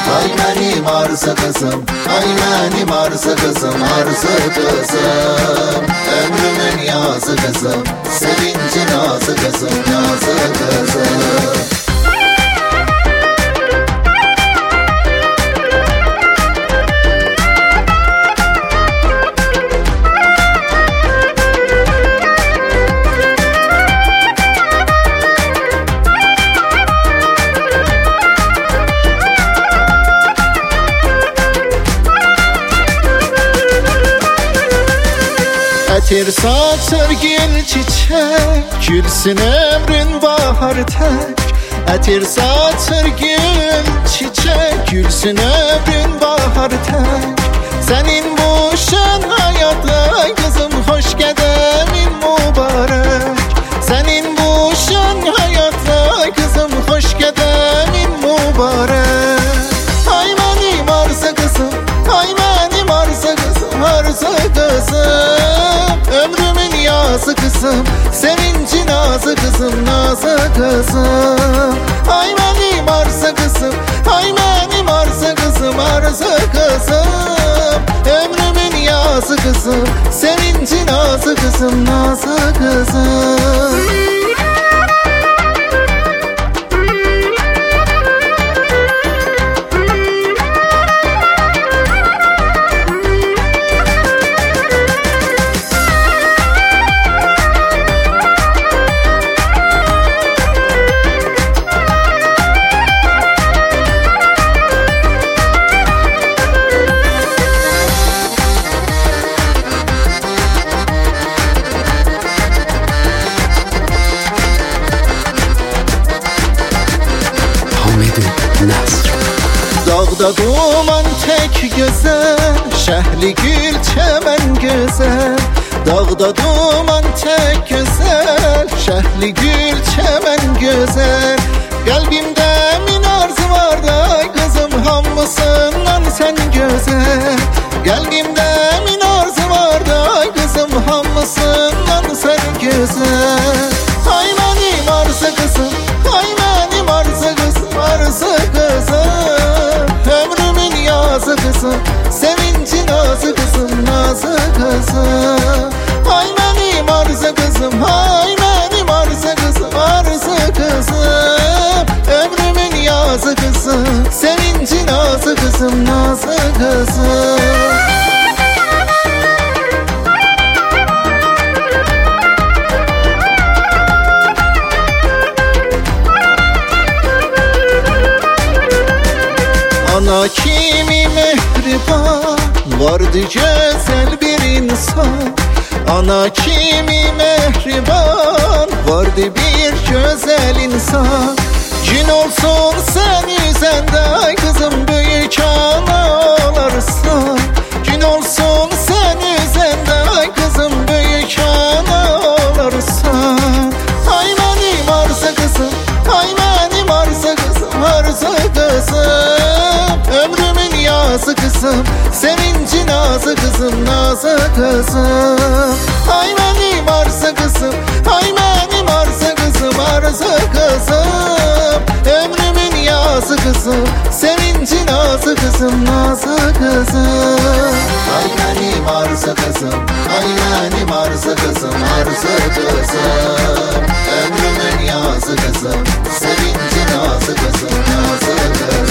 Ay benim arsa kızım, ay benim arsa kızım, arsa kızım. Ömrümün yazı kızım, sevinci nazı kızım, nazı kızım. Ətir saçır gül çiçek, gülsün ömrün bahar tek. Ətir saçır gül çiçek, gülsün ömrün bahar tek. Senin bu şen hayatla kızım, hoş gedemin mübarek. Senin bu şen hayatla kızım, hoş gedemin mübarek. Ay benim arsa kızım, ay benim arsa kızım, arsa kızım. Ömrümün yazı kızım, sevinci nazı kızım, nazı kızım. Ay benim arsa kızım, ay benim arsa kızım, arsa kızım. Ömrümün yazı kızım, sevinci nazı kızım, nazı kızım. Dağda duman tek güzel, şehli gül çemen güzel. Dağda duman tek güzel, şehli gül çemen güzel. Kalbimde min arzu var da kızım, hamısından sen güzel. Kalbimde min arzu var da kızım, hamısından sen güzel. Ay benim arsa kızım, ay benim arsa kızım, arsa kızım. Ömrümün yazı kızım, sevinci nazı kızım, nazı kızım. Ay benim arsa kızım, ay benim arsa kızım, arsa kızım. Ömrümün yazı kızım, sevinci nazı kızım, nazı kızım. Ana kimi mehriban, vardı güzel bir insan. Ana kimi mehriban, vardı bir güzel insan. Gün olsun sen üzende kızım, büyük ana olarsan. Gün olsun sen üzende kızım, büyük ana olarsan. Ay benim arsa kızım, ay benim arsa kızım, arsa kızım. Ömrümün yazı kızım, sevinci nazı kızım, nazı kızım. Ay benim arsa kızım, ay benim arsa kızım, arsa kızım. Ömrümün yazı kızım, sevinci nazı kızım, nazı kızım. Ay benim arsa kızım, ay benim arsa kızım, arsa kızım. Ömrümün yazı kızım, sevinci nazı kızım, nazı kızım.